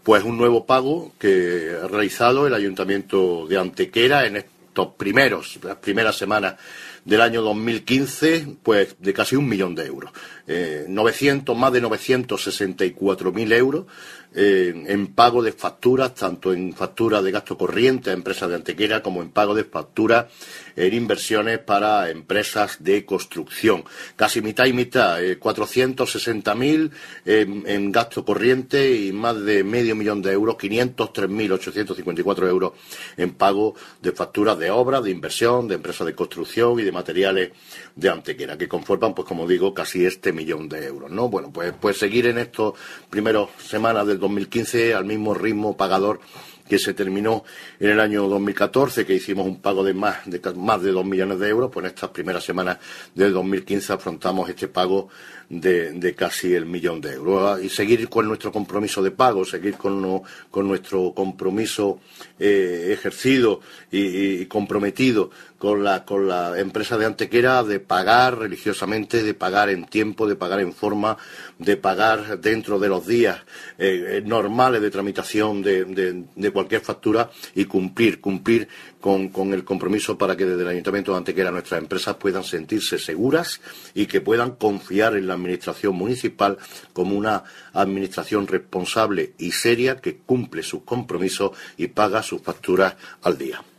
pues un nuevo pago que ha realizado el Ayuntamiento de Antequera en las primeras semanas del año 2015, pues de casi 1 millón de euros. Más de 964.000 euros en pago de facturas, tanto en facturas de gasto corriente a empresas de Antequera como en pago de facturas en inversiones para empresas de construcción. Casi mitad y mitad, 460.000 en gasto corriente y más de medio millón de euros, 503.854 euros en pago de facturas de obras, de inversión, de empresas de construcción y de materiales de Antequera, que conforman, pues como digo, casi este millón de euros, ¿no? Bueno, pues seguir en estos primeros semanas del 2015 al mismo ritmo pagador que se terminó en el año 2014, que hicimos un pago de más de 2 millones de euros, pues en estas primeras semanas del 2015 afrontamos este pago de casi el millón de euros. Y seguir con nuestro compromiso de pago, seguir con nuestro compromiso ejercido y comprometido con la empresa de Antequera de pagar religiosamente, de pagar en tiempo, de pagar en forma, de pagar dentro de los días normales de tramitación de cualquier factura y cumplir con el compromiso para que desde el Ayuntamiento de Antequera nuestras empresas puedan sentirse seguras y que puedan confiar en la administración municipal como una administración responsable y seria que cumple sus compromisos y paga sus facturas al día.